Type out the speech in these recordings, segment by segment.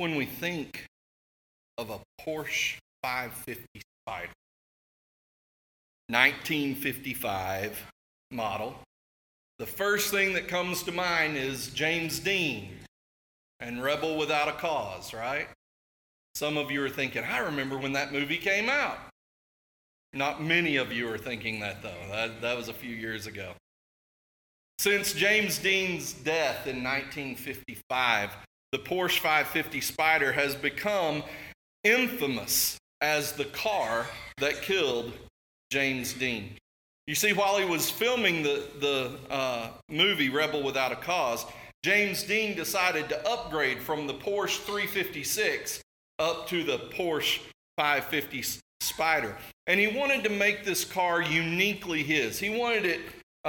when we think of a Porsche 550 Spyder, 1955 model, the first thing that comes to mind is James Dean and Rebel Without a Cause, right? Some of you are thinking, I remember when that movie came out. Not many of you are thinking that, though. That was a few years ago. Since James Dean's death in 1955, the Porsche 550 Spyder has become infamous as the car that killed James Dean. You see, while he was filming the movie Rebel Without a Cause, James Dean decided to upgrade from the Porsche 356 up to the Porsche 550 Spyder. And he wanted to make this car uniquely his. He wanted it,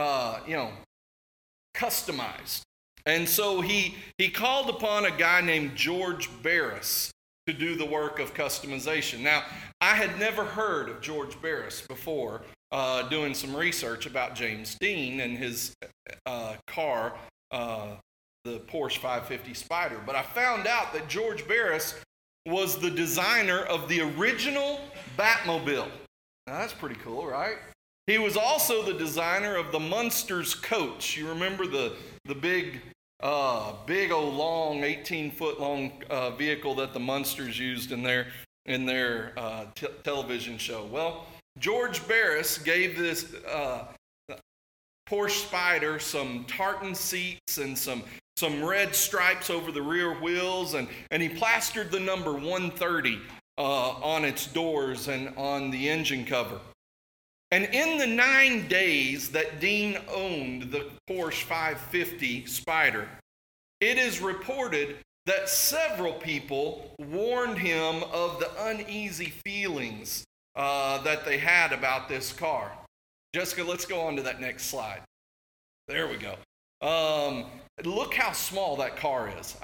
customized. And so he called upon a guy named George Barris to do the work of customization. Now, I had never heard of George Barris before doing some research about James Dean and his car, the Porsche 550 Spyder. But I found out that George Barris was the designer of the original Batmobile. Now, that's pretty cool, right? He was also the designer of the Munsters coach. You remember the big old long, 18-foot long vehicle that the Munsters used in their television show. Well, George Barris gave this Porsche Spyder some tartan seats and some red stripes over the rear wheels, and he plastered the number 130 on its doors and on the engine cover. And in the 9 days that Dean owned the Porsche 550 Spyder, it is reported that several people warned him of the uneasy feelings that they had about this car. Jessica, let's go on to that next slide. There we go. Look how small that car is.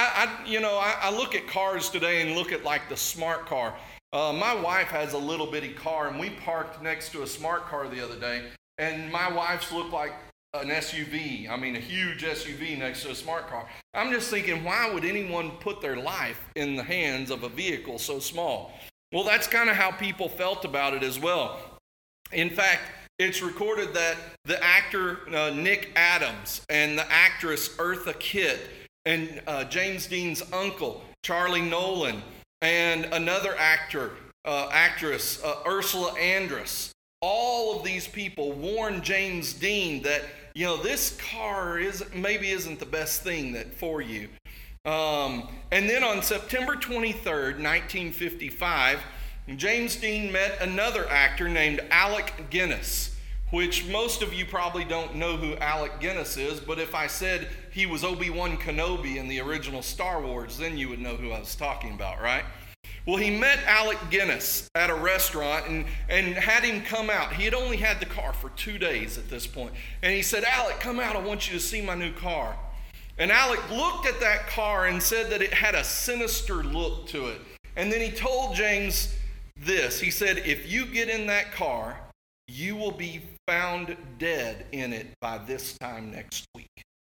I look at cars today and look at like the smart car. My wife has a little bitty car, and we parked next to a smart car the other day, and my wife's looked like an SUV. I mean, a huge SUV next to a smart car. I'm just thinking, why would anyone put their life in the hands of a vehicle so small? Well, that's kind of how people felt about it as well. In fact, it's recorded that the actor Nick Adams and the actress Eartha Kitt and James Dean's uncle, Charlie Nolan, and another actress, Ursula Andress, all of these people warned James Dean that, this car maybe isn't the best thing for you. And then on September 23rd, 1955, James Dean met another actor named Alec Guinness, which most of you probably don't know who Alec Guinness is, but if I said he was Obi-Wan Kenobi in the original Star Wars, then you would know who I was talking about, right? Well, he met Alec Guinness at a restaurant and had him come out. He had only had the car for 2 days at this point. And he said, Alec, come out. I want you to see my new car. And Alec looked at that car and said that it had a sinister look to it. And then he told James this. He said, if you get in that car, you will be found dead in it by this time next week.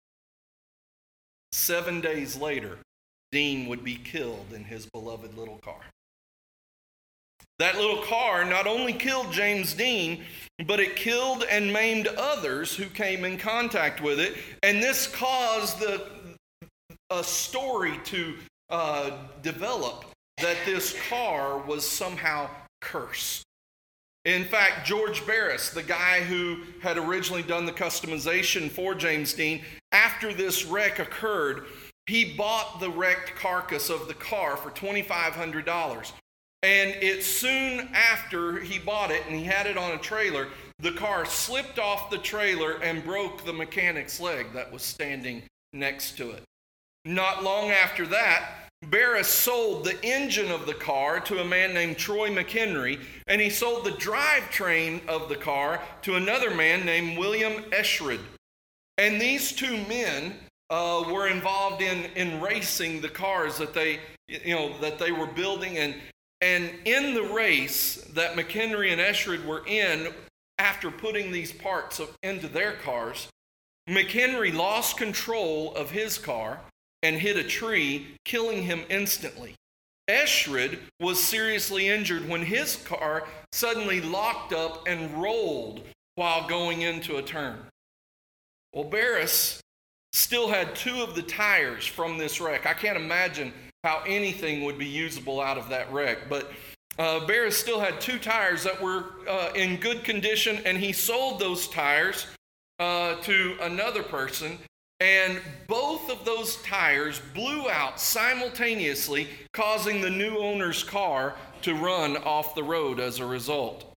7 days later, Dean would be killed in his beloved little car. That little car not only killed James Dean, but it killed and maimed others who came in contact with it. And this caused a story to develop that this car was somehow cursed. In fact, George Barris, the guy who had originally done the customization for James Dean, after this wreck occurred, he bought the wrecked carcass of the car for $2,500. And it soon after he bought it and he had it on a trailer, the car slipped off the trailer and broke the mechanic's leg that was standing next to it. Not long after that, Barris sold the engine of the car to a man named Troy McHenry, and he sold the drivetrain of the car to another man named William Eschrod. And these two men were involved in racing the cars that they were building, and in the race that McHenry and Eschrod were in, after putting these parts into their cars, McHenry lost control of his car, and hit a tree, killing him instantly. Eshred was seriously injured when his car suddenly locked up and rolled while going into a turn. Well, Barris still had 2 of the tires from this wreck. I can't imagine how anything would be usable out of that wreck, but Barris still had 2 tires that were in good condition, and he sold those tires to another person, and both of those tires blew out simultaneously, causing the new owner's car to run off the road as a result.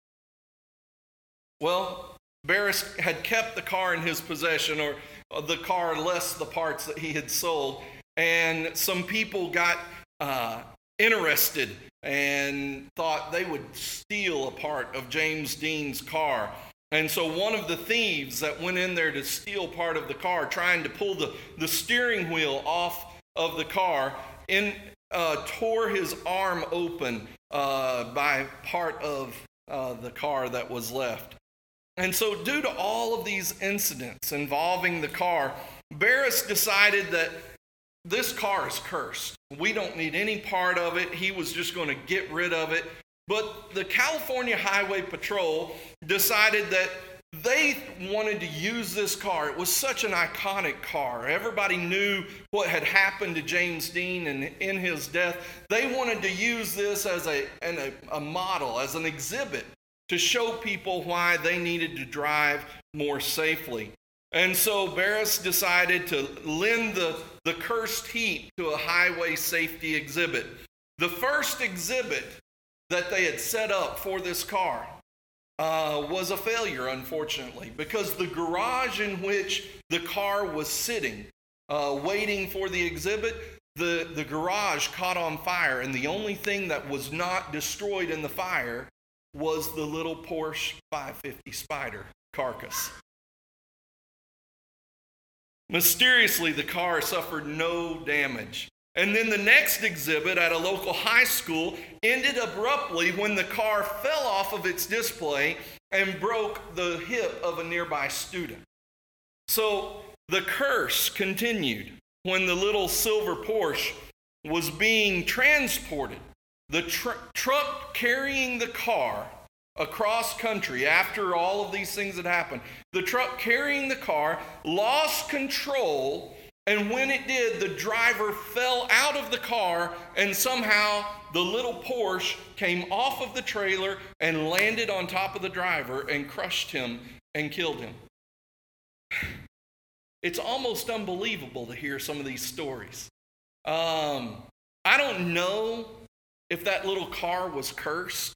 Well, Barris had kept the car in his possession, or the car less the parts that he had sold, and some people got interested and thought they would steal a part of James Dean's car. And so one of the thieves that went in there to steal part of the car, trying to pull the steering wheel off of the car, tore his arm open by part of the car that was left. And so due to all of these incidents involving the car, Barris decided that this car is cursed. We don't need any part of it. He was just going to get rid of it. But the California Highway Patrol decided that they wanted to use this car. It was such an iconic car. Everybody knew what had happened to James Dean and in his death. They wanted to use this as a model, as an exhibit, to show people why they needed to drive more safely. And so Barris decided to lend the cursed heap to a highway safety exhibit. The first exhibit that they had set up for this car was a failure, unfortunately, because the garage in which the car was sitting, waiting for the exhibit, the garage caught on fire, and the only thing that was not destroyed in the fire was the little Porsche 550 Spyder carcass. Mysteriously, the car suffered no damage. And then the next exhibit at a local high school ended abruptly when the car fell off of its display and broke the hip of a nearby student. So the curse continued when the little silver Porsche was being transported. The truck carrying the car across country, after all of these things had happened, the truck carrying the car lost control, and when it did, the driver fell out of the car, and somehow the little Porsche came off of the trailer and landed on top of the driver and crushed him and killed him. It's almost unbelievable to hear some of these stories. I don't know if that little car was cursed.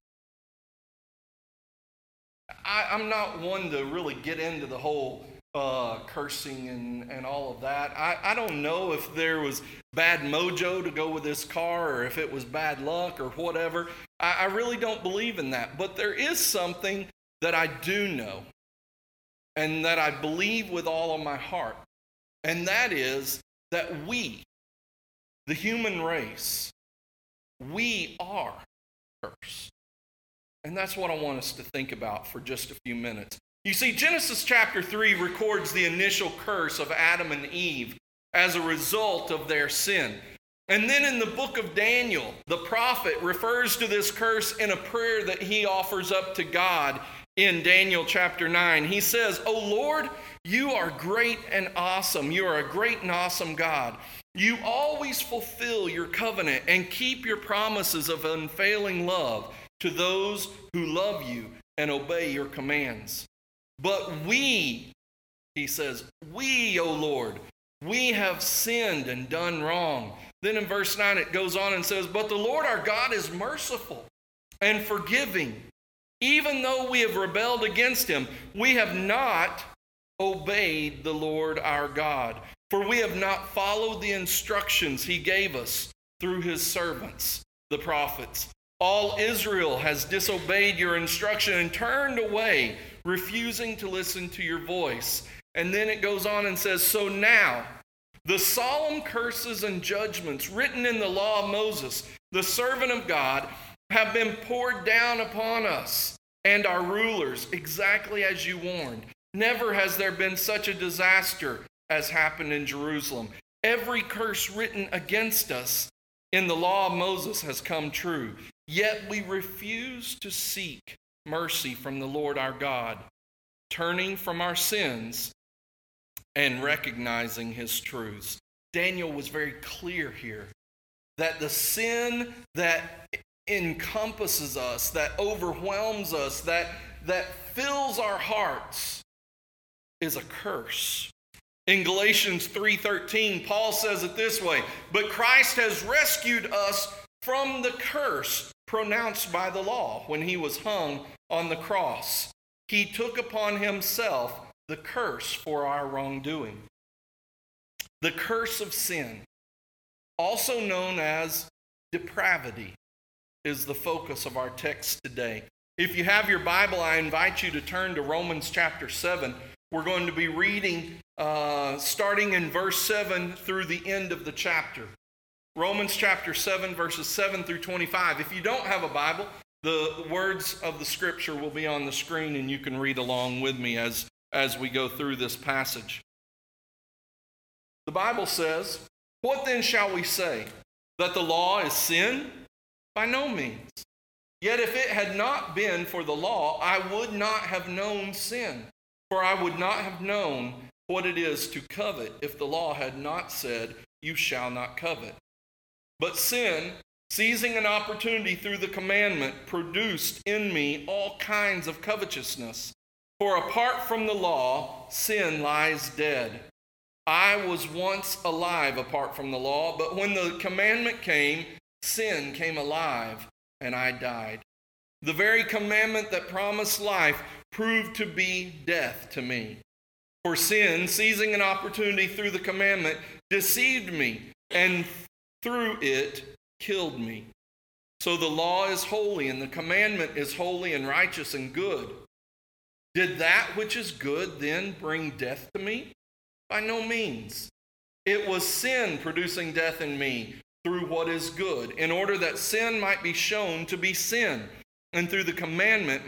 I'm not one to really get into the whole cursing and all of that. I don't know if there was bad mojo to go with this car, or if it was bad luck or whatever. I really don't believe in that. But there is something that I do know, and that I believe with all of my heart. And that is that we, the human race, we are cursed. And that's what I want us to think about for just a few minutes. You see, Genesis chapter 3 records the initial curse of Adam and Eve as a result of their sin. And then in the book of Daniel, the prophet refers to this curse in a prayer that he offers up to God in Daniel chapter 9. He says, "O Lord, you are great and awesome. You are a great and awesome God. You always fulfill your covenant and keep your promises of unfailing love to those who love you and obey your commands. But we," he says, "we, O Lord, we have sinned and done wrong." Then in verse 9 it goes on and says, "But the Lord our God is merciful and forgiving. Even though we have rebelled against him, we have not obeyed the Lord our God, for we have not followed the instructions he gave us through his servants, the prophets. All Israel has disobeyed your instruction and turned away, refusing to listen to your voice." And then it goes on and says, "So now the solemn curses and judgments written in the law of Moses, the servant of God, have been poured down upon us and our rulers, exactly as you warned. Never has there been such a disaster as happened in Jerusalem. Every curse written against us in the law of Moses has come true. Yet we refuse to seek mercy from the Lord our God, turning from our sins and recognizing his truths. Daniel was very clear here that the sin that encompasses us, that overwhelms us, that fills our hearts is a curse. In Galatians 3:13, Paul says it this way, "But Christ has rescued us from the curse pronounced by the law when he was hung on the cross. He took upon himself the curse for our wrongdoing." The curse of sin, also known as depravity, is the focus of our text today. If you have your Bible, I invite you to turn to Romans chapter 7. We're going to be reading starting in verse 7 through the end of the chapter. Romans chapter 7, verses 7 through 25. If you don't have a Bible, the words of the scripture will be on the screen and you can read along with me as we go through this passage. The Bible says, "What then shall we say? That the law is sin? By no means. Yet if it had not been for the law, I would not have known sin. For I would not have known what it is to covet if the law had not said, 'You shall not covet.' But sin, seizing an opportunity through the commandment, produced in me all kinds of covetousness. For apart from the law, sin lies dead. I was once alive apart from the law, but when the commandment came, sin came alive, and I died. The very commandment that promised life proved to be death to me. For sin, seizing an opportunity through the commandment, deceived me, and through it killed me. So the law is holy, and the commandment is holy and righteous and good. Did that which is good then bring death to me? By no means. It was sin producing death in me through what is good, in order that sin might be shown to be sin, and through the commandment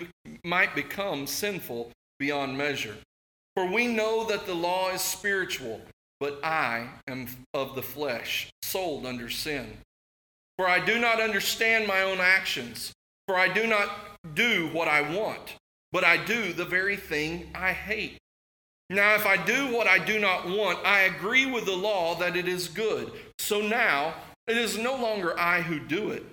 might become sinful beyond measure. For we know that the law is spiritual, but I am of the flesh, sold under sin. For I do not understand my own actions, for I do not do what I want, but I do the very thing I hate. Now if I do what I do not want, I agree with the law that it is good. So now it is no longer I who do it,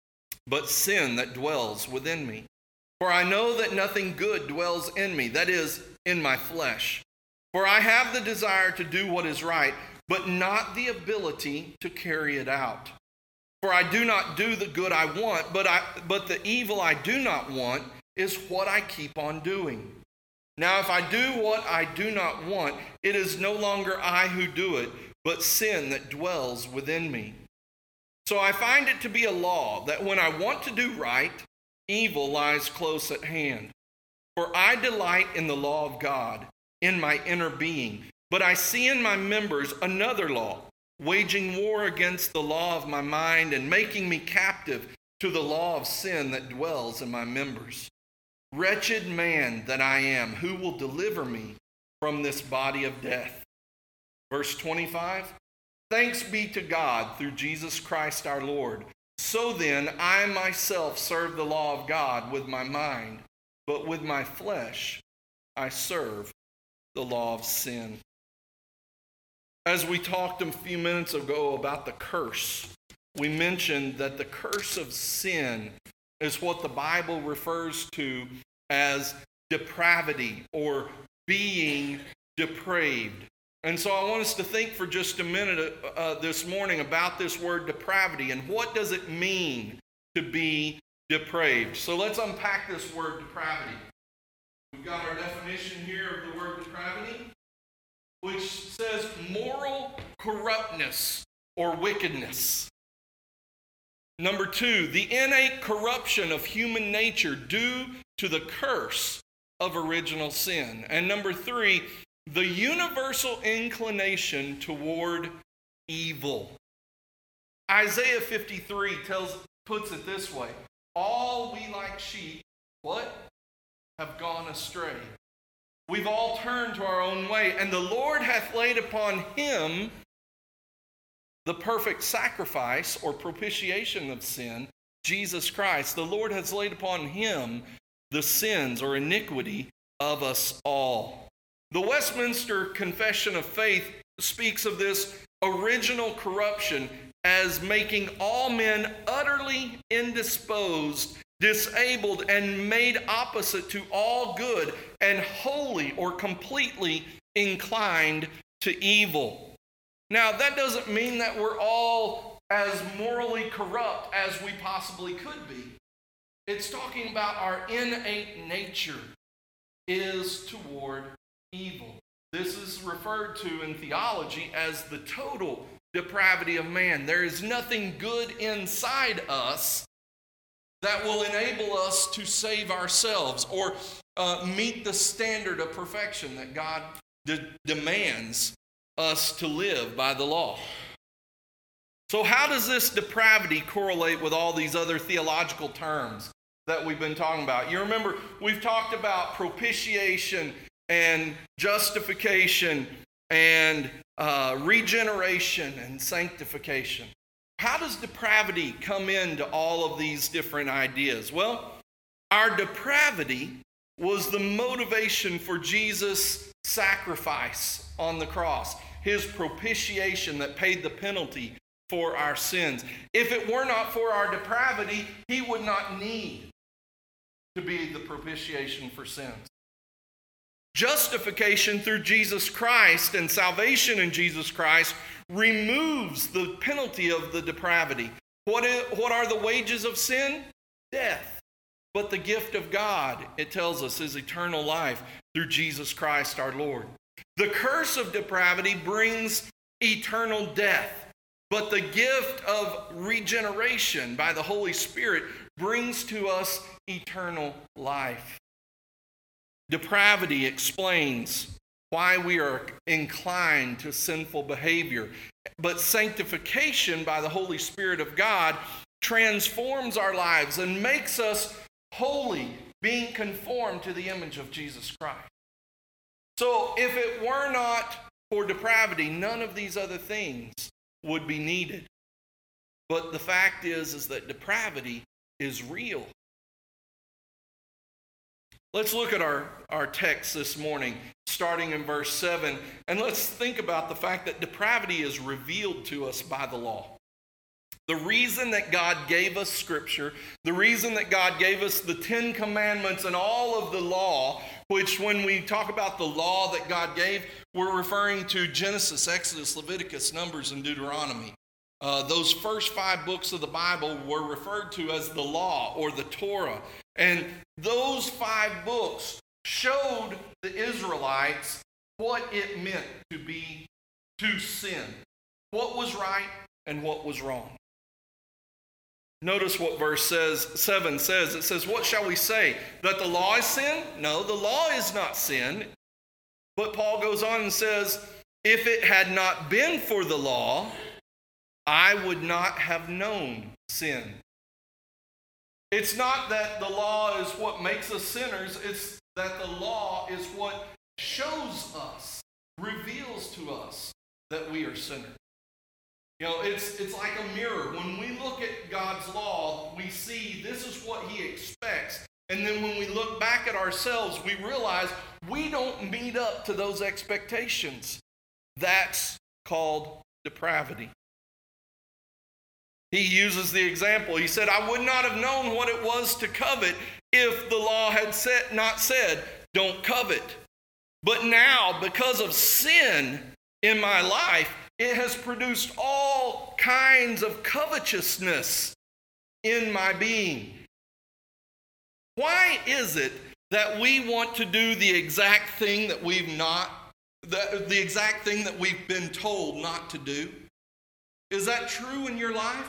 but sin that dwells within me. For I know that nothing good dwells in me, that is, in my flesh. For I have the desire to do what is right, but not the ability to carry it out. For I do not do the good I want, but the evil I do not want is what I keep on doing. Now if I do what I do not want, it is no longer I who do it, but sin that dwells within me. So I find it to be a law that when I want to do right, evil lies close at hand. For I delight in the law of God, in my inner being. But I see in my members another law, waging war against the law of my mind and making me captive to the law of sin that dwells in my members. Wretched man that I am, who will deliver me from this body of death?" Verse 25, "Thanks be to God through Jesus Christ our Lord. So then I myself serve the law of God with my mind, but with my flesh I serve the law of sin." As we talked a few minutes ago about the curse, we mentioned that the curse of sin is what the Bible refers to as depravity or being depraved. And so I want us to think for just a minute this morning about this word depravity and what does it mean to be depraved. So let's unpack this word depravity. We've got our definition here of the word depravity, which says moral corruptness or wickedness. Number 2, the innate corruption of human nature due to the curse of original sin. And number 3, the universal inclination toward evil. Isaiah 53 puts it this way: all we like sheep, what? Have gone astray. We've all turned to our own way, and the Lord hath laid upon him the perfect sacrifice or propitiation of sin, Jesus Christ, the Lord has laid upon him the sins or iniquity of us all. The Westminster Confession of Faith speaks of this original corruption as making all men utterly indisposed, disabled, and made opposite to all good, and wholly or completely inclined to evil. Now, that doesn't mean that we're all as morally corrupt as we possibly could be. It's talking about our innate nature is toward evil. This is referred to in theology as the total depravity of man. There is nothing good inside us that will enable us to save ourselves or meet the standard of perfection that God demands us to live by the law. So how does this depravity correlate with all these other theological terms that we've been talking about? You remember, we've talked about propitiation and justification and regeneration and sanctification. How does depravity come into all of these different ideas? Well, our depravity was the motivation for Jesus' sacrifice on the cross, his propitiation that paid the penalty for our sins. If it were not for our depravity, he would not need to be the propitiation for sins. Justification through Jesus Christ and salvation in Jesus Christ removes the penalty of the depravity. What are the wages of sin? Death. But the gift of God, it tells us, is eternal life through Jesus Christ our Lord. The curse of depravity brings eternal death. But the gift of regeneration by the Holy Spirit brings to us eternal life. Depravity explains why we are inclined to sinful behavior. But sanctification by the Holy Spirit of God transforms our lives and makes us holy, being conformed to the image of Jesus Christ. So if it were not for depravity, none of these other things would be needed. But the fact is that depravity is real. Let's look at our text this morning, starting in verse 7, and let's think about the fact that depravity is revealed to us by the law. The reason that God gave us Scripture, the reason that God gave us the 10 Commandments and all of the law, which when we talk about the law that God gave, we're referring to Genesis, Exodus, Leviticus, Numbers, and Deuteronomy. Those first 5 books of the Bible were referred to as the law or the Torah. And those 5 books showed the Israelites what it meant to sin, what was right and what was wrong. Notice what verse 7 says. It says, "What shall we say? That the law is sin? No, the law is not sin." But Paul goes on and says, "If it had not been for the law, I would not have known sin." It's not that the law is what makes us sinners. It's that the law is what shows us, reveals to us that we are sinners. You know, it's like a mirror. When we look at God's law, we see this is what he expects. And then when we look back at ourselves, we realize we don't meet up to those expectations. That's called depravity. He uses the example. He said, "I would not have known what it was to covet if the law had not said, 'Don't covet.' But now, because of sin in my life, it has produced all kinds of covetousness in my being." Why is it that we want to do the exact thing that the exact thing that we've been told not to do? Is that true in your life?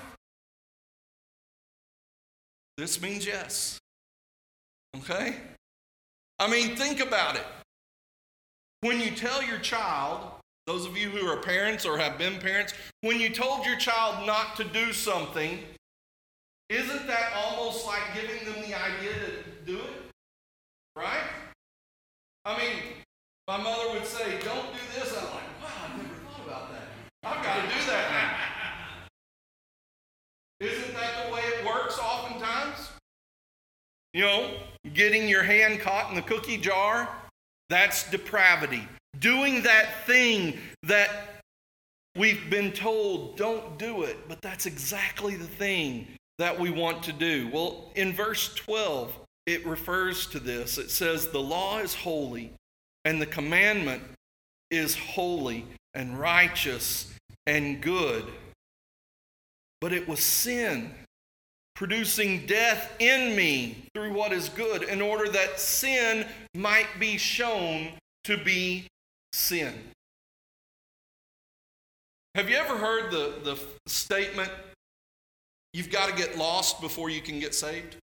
This means yes. Okay? I mean, think about it. When you tell your child, those of you who are parents or have been parents, when you told your child not to do something, isn't that almost like giving them the idea to do it? Right? I mean, my mother would say, "Don't do this." I'm like, "Wow, I never thought about that. I've got to do that now." Isn't that the way it works oftentimes? You know, getting your hand caught in the cookie jar, that's depravity. Doing that thing that we've been told, don't do it, but that's exactly the thing that we want to do. Well, in verse 12, it refers to this. It says, the law is holy, and the commandment is holy and righteous and good. But it was sin, producing death in me through what is good, in order that sin might be shown to be sin. Have you ever heard the statement, you've got to get lost before you can get saved?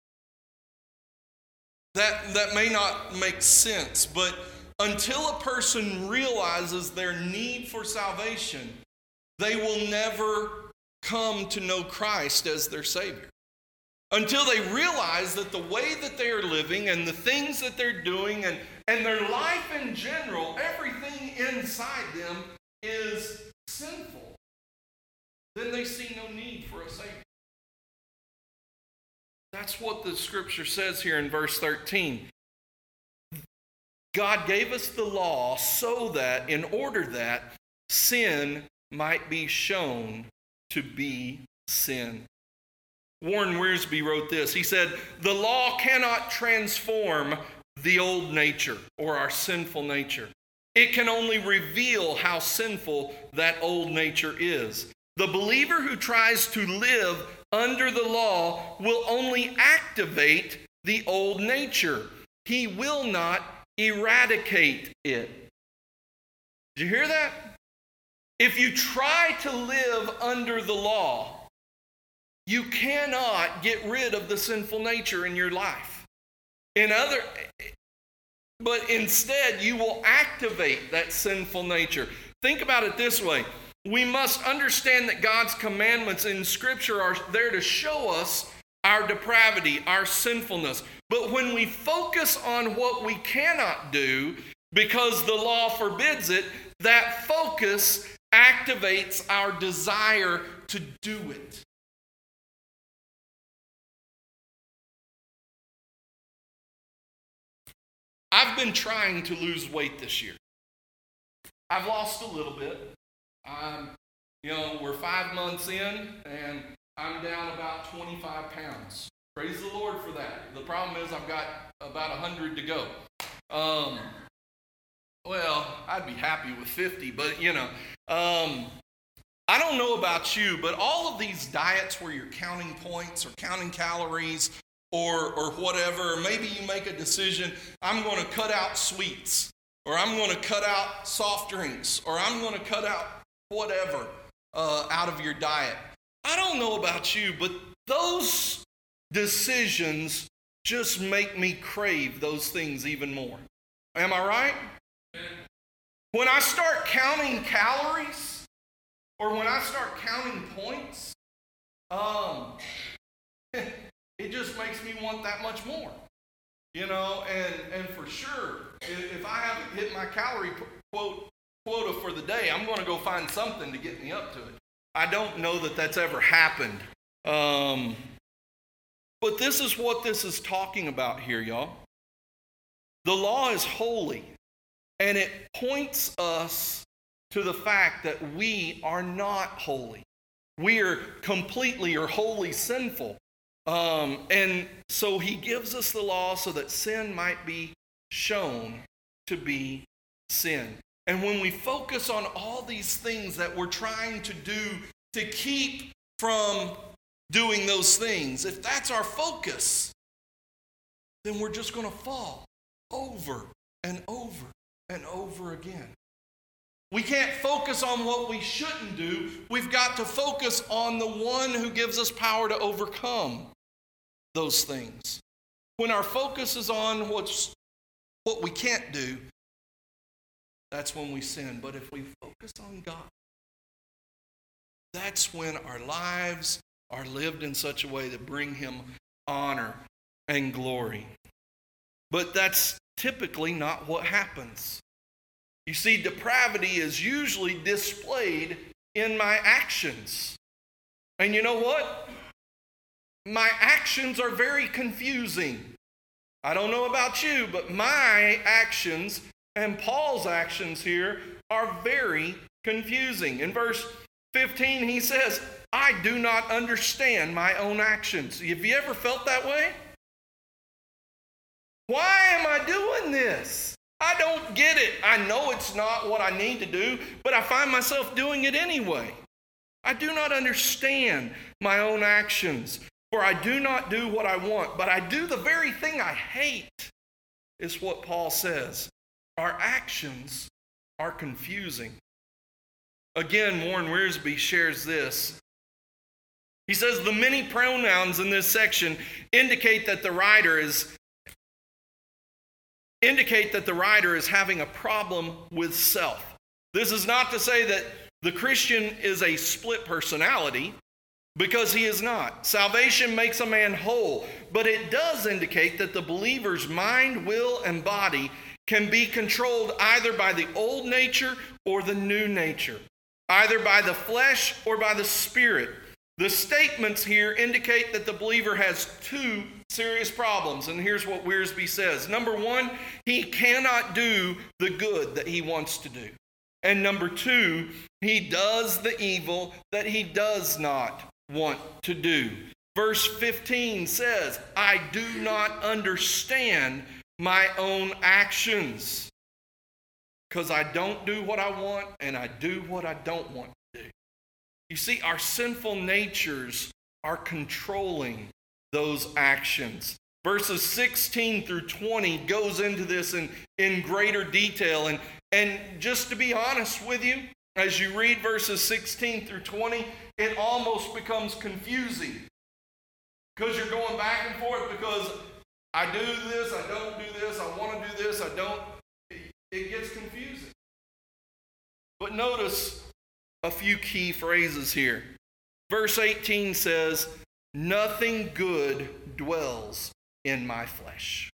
That may not make sense, but until a person realizes their need for salvation, they will never come to know Christ as their Savior. Until they realize that the way that they are living and the things that they're doing and their life in general, everything inside them is sinful, then they see no need for a Savior. That's what the scripture says here in verse 13. God gave us the law so that, in order that sin might be shown to be sin. Warren Wiersbe wrote this. He said, the law cannot transform the old nature or our sinful nature. It can only reveal how sinful that old nature is. The believer who tries to live under the law will only activate the old nature. He will not eradicate it. Did you hear that? If you try to live under the law, you cannot get rid of the sinful nature in your life. But instead, you will activate that sinful nature. Think about it this way. We must understand that God's commandments in Scripture are there to show us our depravity, our sinfulness. But when we focus on what we cannot do because the law forbids it, that focus activates our desire to do it. I've been trying to lose weight this year. I've lost a little bit. We're 5 months in, and I'm down about 25 pounds. Praise the Lord for that. The problem is I've got about 100 to go. I'd be happy with 50, but I don't know about you, but all of these diets where you're counting points or counting calories or whatever, or maybe you make a decision, I'm going to cut out sweets, or I'm going to cut out soft drinks, or I'm going to cut out whatever out of your diet. I don't know about you, but those decisions just make me crave those things even more. Am I right? When I start counting calories, or when I start counting points, it just makes me want that much more. And for sure, if I haven't hit my calorie quota for the day, I'm going to go find something to get me up to it. I don't know that that's ever happened. But this is what this is talking about here, y'all. The law is holy, and it points us to the fact that we are not holy. We are completely or wholly sinful. And so he gives us the law so that sin might be shown to be sin. And when we focus on all these things that we're trying to do to keep from doing those things, if that's our focus, then we're just going to fall over and over and over again. We can't focus on what we shouldn't do. We've got to focus on the one who gives us power to overcome those things. When our focus is on what we can't do, that's when we sin. But if we focus on God, that's when our lives are lived in such a way that bring him honor and glory. But that's typically not what happens. You see, depravity is usually displayed in my actions. And you know what? my actions are very confusing. I don't know about you, but my actions and Paul's actions here are very confusing. In verse 15, he says, I do not understand my own actions. Have you ever felt that way? Why am I doing this? I don't get it. I know it's not what I need to do, but I find myself doing it anyway. I do not understand my own actions, for I do not do what I want, but I do the very thing I hate, is what Paul says. Our actions are confusing. Again, Warren Wiersbe shares this. He says the many pronouns in this section indicate that the writer is having a problem with self. This is not to say that the Christian is a split personality, because he is not. Salvation makes a man whole, but it does indicate that the believer's mind, will, and body can be controlled either by the old nature or the new nature, either by the flesh or by the spirit. The statements here indicate that the believer has two serious problems, and here's what Wiersbe says. Number one, he cannot do the good that he wants to do. And number two, he does the evil that he does not want to do. Verse 15 says, I do not understand my own actions, because I don't do what I want and I do what I don't want to do. You see, our sinful natures are controlling those actions. Verses 16 through 20 goes into this in greater detail. And just to be honest with you, as you read verses 16 through 20, it almost becomes confusing. Because you're going back and forth, because I do this, I don't do this, I want to do this, I don't. It gets confusing. But notice a few key phrases here. Verse 18 says, nothing good dwells in my flesh.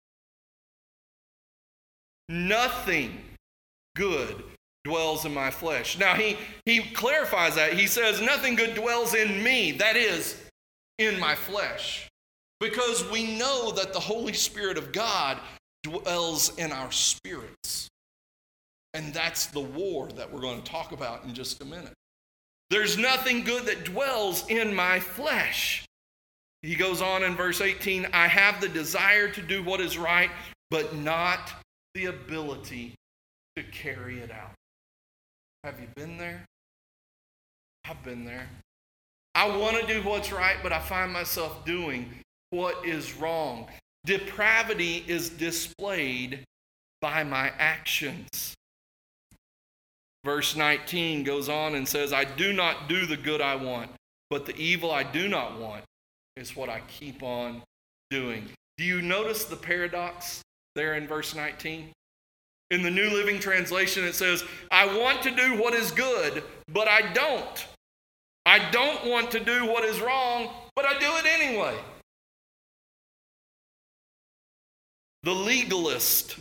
Nothing good dwells in my flesh. Now, he clarifies that. He says, nothing good dwells in me, that is, in my flesh. Because we know that the Holy Spirit of God dwells in our spirits. And that's the war that we're going to talk about in just a minute. There's nothing good that dwells in my flesh. He goes on in verse 18, I have the desire to do what is right, but not the ability to carry it out. Have you been there? I've been there. I want to do what's right, but I find myself doing what is wrong. Depravity is displayed by my actions. Verse 19 goes on and says, I do not do the good I want, but the evil I do not want is what I keep on doing. Do you notice the paradox there in verse 19? In the New Living Translation, it says, I want to do what is good, but I don't. I don't want to do what is wrong, but I do it anyway. The legalist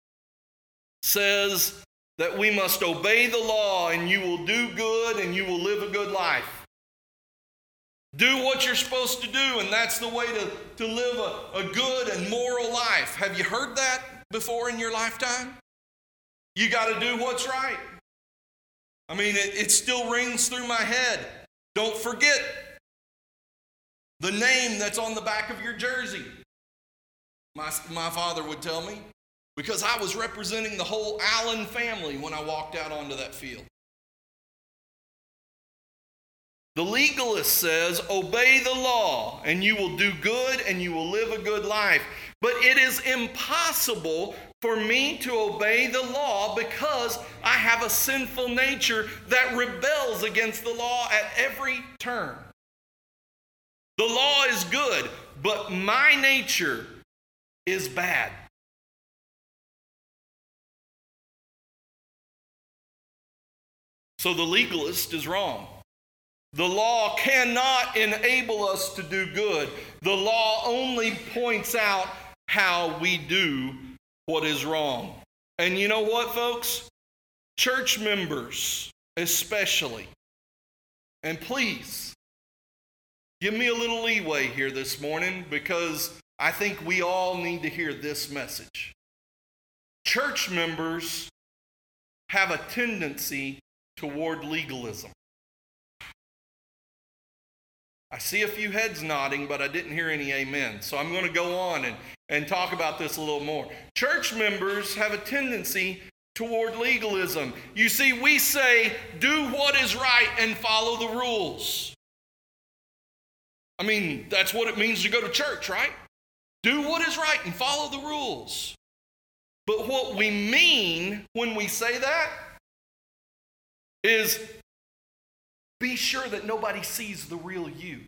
says that we must obey the law and you will do good and you will live a good life. Do what you're supposed to do, and that's the way to live a good and moral life. Have you heard that before in your lifetime? You got to do what's right. I mean, it still rings through my head. Don't forget the name that's on the back of your jersey. My father would tell me, because I was representing the whole Allen family when I walked out onto that field. The legalist says, obey the law and you will do good and you will live a good life. But it is impossible for me to obey the law because I have a sinful nature that rebels against the law at every turn. The law is good, but my nature is bad. So the legalist is wrong. The law cannot enable us to do good. The law only points out how we do what is wrong. And you know what, folks? Church members especially, and please, give me a little leeway here this morning because I think we all need to hear this message. Church members have a tendency toward legalism. I see a few heads nodding, but I didn't hear any amen. So I'm going to go on and talk about this a little more. Church members have a tendency toward legalism. You see, we say, do what is right and follow the rules. I mean, that's what it means to go to church, right? Do what is right and follow the rules. But what we mean when we say that is be sure that nobody sees the real you.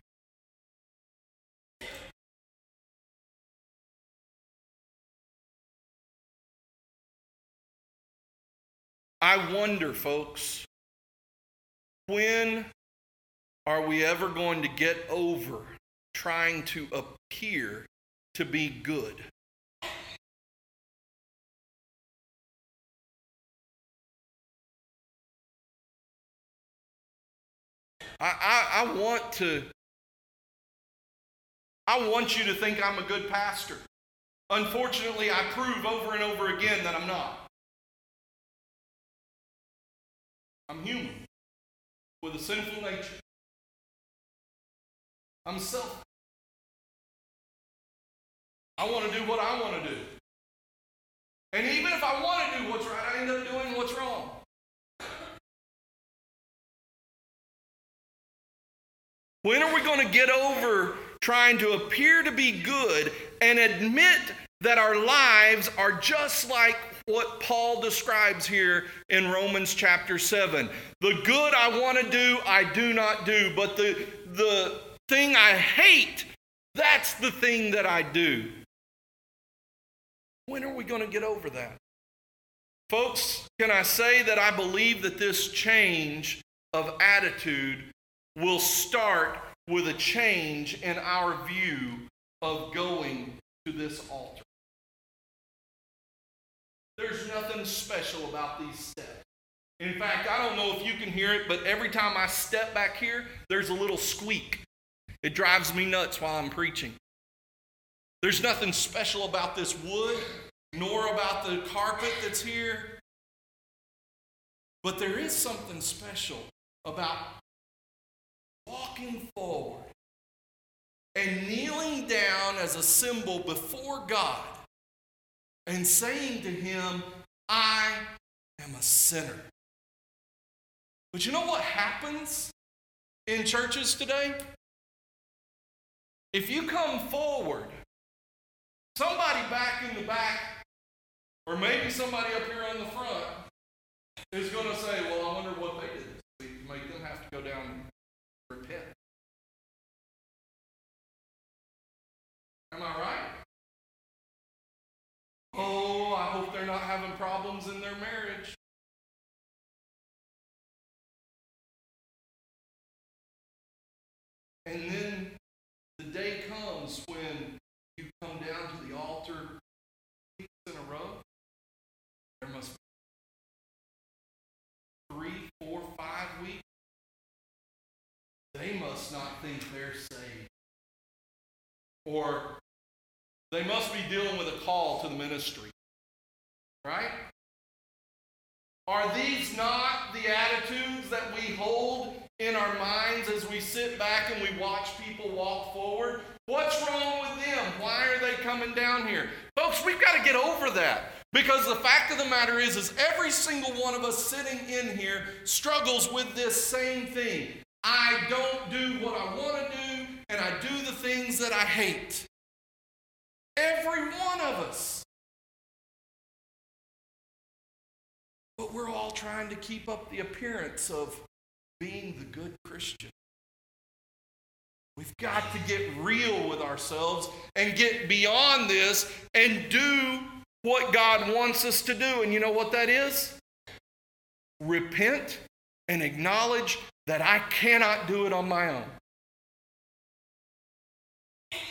I wonder, folks, when are we ever going to get over trying to appear to be good? I want you to think I'm a good pastor. Unfortunately, I prove over and over again that I'm not. I'm human with a sinful nature. I'm selfish. I want to do what I want to do. And even if I want to do what's right, I end up doing what's wrong. When are we going to get over trying to appear to be good and admit that our lives are just like what Paul describes here in Romans chapter 7? The good I want to do, I do not do. But the thing I hate, that's the thing that I do. When are we going to get over that? Folks, can I say that I believe that this change of attitude will start with a change in our view of going to this altar. There's nothing special about these steps. In fact, I don't know if you can hear it, but every time I step back here, there's a little squeak. It drives me nuts while I'm preaching. There's nothing special about this wood, nor about the carpet that's here. But there is something special about walking forward and kneeling down as a symbol before God and saying to Him, I am a sinner. But you know what happens in churches today? If you come forward, somebody back in the back, or maybe somebody up here on the front, is going to say, well, I wonder what they did this week to make them have to go down and repent. Am I right? Oh, I hope they're not having problems in their marriage. And then the day comes when you come down to the altar weeks in a row. There must be 3, 4, 5 weeks. They must not think they're saved. Or they must be dealing with a call to the ministry. Right? Are these not the attitudes that we hold in our minds as we sit back and we watch people walk forward? What's wrong with them? Why are they coming down here? Folks, we've got to get over that. Because the fact of the matter is every single one of us sitting in here struggles with this same thing. I don't do what I want to do, and I do the things that I hate. Every one of us. But we're all trying to keep up the appearance of being the good Christian. We've got to get real with ourselves and get beyond this and do what God wants us to do. And you know what that is? Repent and acknowledge that I cannot do it on my own.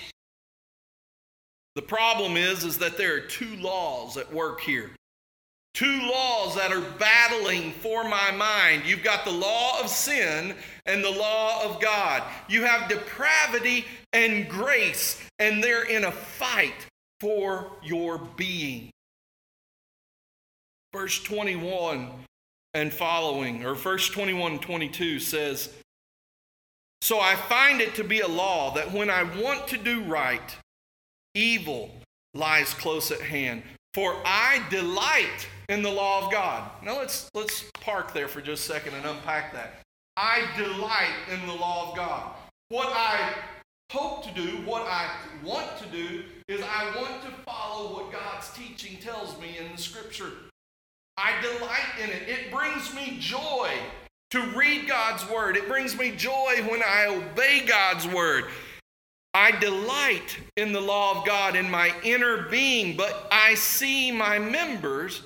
The problem is that there are two laws at work here. Two laws that are battling for my mind. You've got the law of sin and the law of God. You have depravity and grace, and they're in a fight for your being. Verse 21 and following, or verse 21 and 22 says, "So I find it to be a law that when I want to do right, evil lies close at hand. For I delight in the law of God." Now let's park there for just a second and unpack that. I delight in the law of God. What I hope to do, what I want to do, is I want to follow what God's teaching tells me in the Scripture. I delight in it. It brings me joy to read God's Word. It brings me joy when I obey God's Word. I delight in the law of God in my inner being, but I see in my members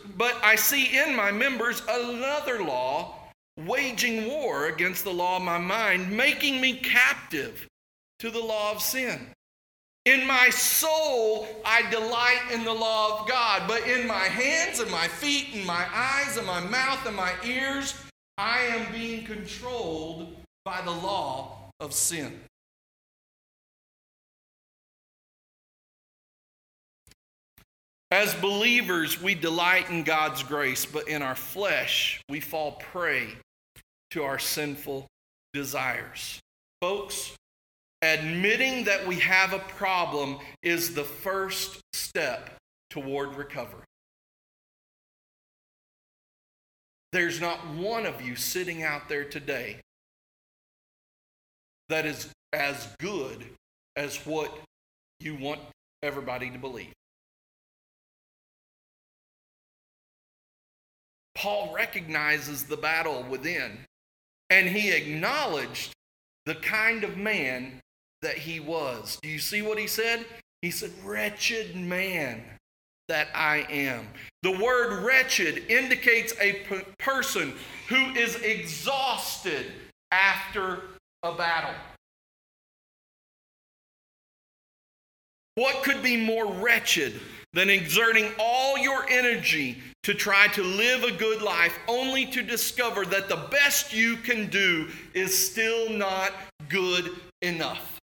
another law waging war against the law of my mind, making me captive to the law of sin. In my soul, I delight in the law of God, but in my hands and my feet and my eyes and my mouth and my ears, I am being controlled by the law of sin. As believers, we delight in God's grace, but in our flesh, we fall prey to our sinful desires. Folks, admitting that we have a problem is the first step toward recovery. There's not one of you sitting out there today that is as good as what you want everybody to believe. Paul recognizes the battle within, and he acknowledged the kind of man that he was. Do you see what he said? He said, "Wretched man that I am." The word wretched indicates a person who is exhausted after a battle. What could be more wretched than exerting all your energy to try to live a good life only to discover that the best you can do is still not good enough?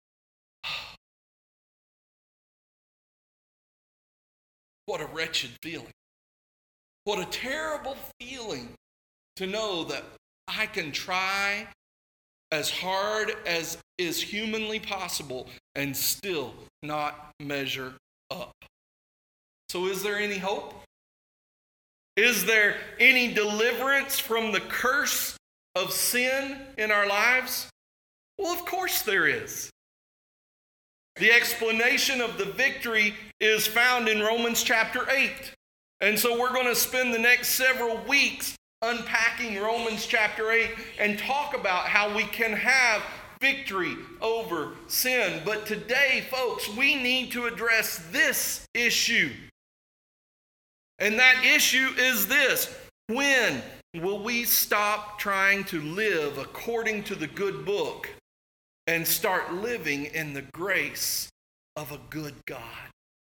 What a wretched feeling. What a terrible feeling to know that I can try as hard as is humanly possible and still not measure up. So is there any hope? Is there any deliverance from the curse of sin in our lives? Well, of course there is. The explanation of the victory is found in Romans chapter 8. And so we're going to spend the next several weeks unpacking Romans chapter 8 and talk about how we can have victory over sin. But today, folks, we need to address this issue. And that issue is this: when will we stop trying to live according to the good book and start living in the grace of a good God?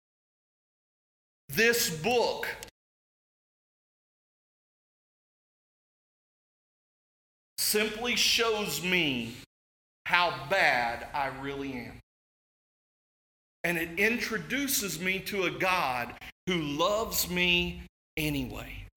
This book simply shows me how bad I really am. And it introduces me to a God who loves me anyway.